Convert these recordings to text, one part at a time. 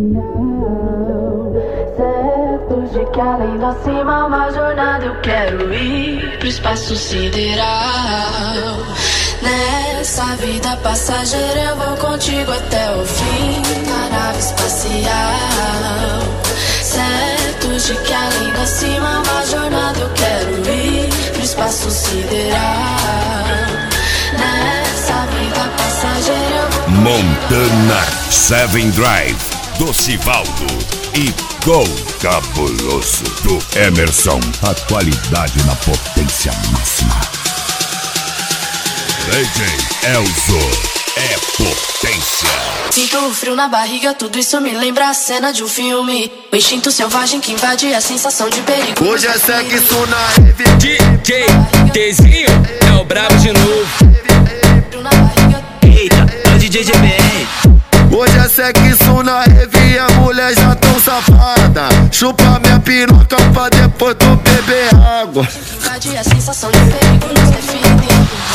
Certo de que além da cima uma jornada eu quero ir pro espaço sideral. Nessa vida passageira eu vou contigo até o fim da nave espacial. Certo de que além da cima uma jornada eu quero ir pro espaço sideral. Nessa vida passageira eu vou Montana 7 Drive do Sivaldo e Gol Cabuloso do Emerson. A qualidade na potência máxima. DJ Elzo é potência. Sinto o frio na barriga, tudo isso me lembra a cena de um filme. O instinto selvagem que invade a sensação de perigo. Hoje é sexo na rave. DJ Tzinho é o brabo de novo. Eita, é o DJ GBR. Hoje é sexo na rave e a mulher já tão safada. Chupa minha piroca pra depois tu beber água. Invade a sensação de perigo nos define.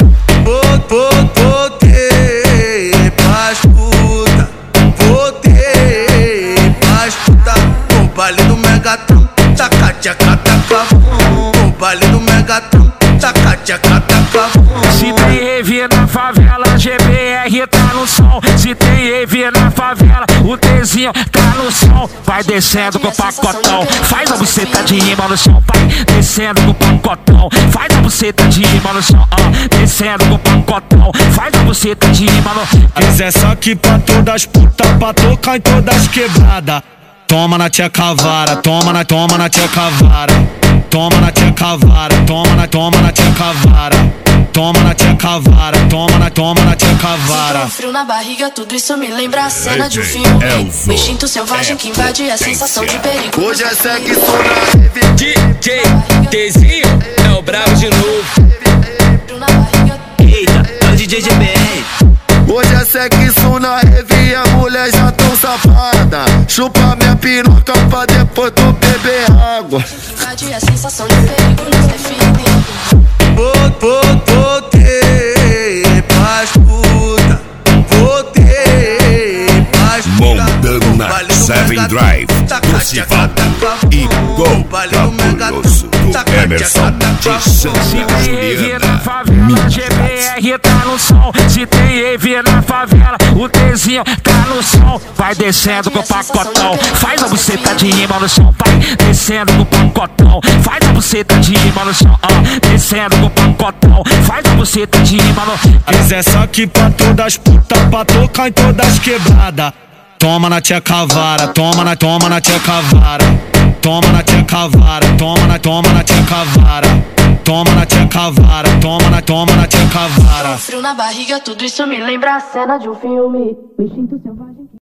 Voltei pra escuta. Voltei pra escuta. O baile do Megatron, taca tchaca taca bum. O baile do Megatron, taca tchaca taca bum. Se tem rave na favela, GBR tá no som. Se tem rave na favela, o Tzinho tá no som. Vai descendo com o pacotão, faz a buceta de rima no chão. Vai descendo com o pacotão, faz a buceta de rima no chão. Descendo com o pacotão, faz a buceta de rima no chão. Mas é só que pra todas putas, pra tocar em todas quebradas. Toma na tcheca vara, toma na tcheca vara. Toma na tcheca vara, toma na tcheca vara. Toma na tcheca vara, toma na tcheca vara. Sinto um frio na barriga, tudo isso me lembra a cena de um filme. O instinto selvagem que invade a sensação de perigo. Hoje é sexo na rave. DJ Tzinho é o brabo de novo. Eita, é o DJ GBR. Hoje é sexo na rave e a mulher já tão safada. Chupa minha piroca pra depois tu beber água. Invade a sensação de perigo nos define. Voltei pra escuta. Voltei pra escuta. Montana 7 Drive do Sivaldo e Gol Cabuloso do Emerson de Santa Se tem rave na Juliana. favela, GBR tá no som. Se tem rave na favela, o Tzinho tá no som. Vai descendo com o pacotão, faz a buceta de rima no chão. Vai descendo com o pacotão, faz a buceta de rima no chão. Descendo com o pacotão, faz a buceta de rima no chão. Mas é só que pra todas putas, pra tocar em todas quebradas. Toma na tcheca vara, toma na tcheca vara. Toma na tcheca vara, toma na tcheca vara. Toma na tcheca vara, toma na tcheca vara. Frio na barriga, tudo isso me lembra a cena de um filme. O instinto selvagem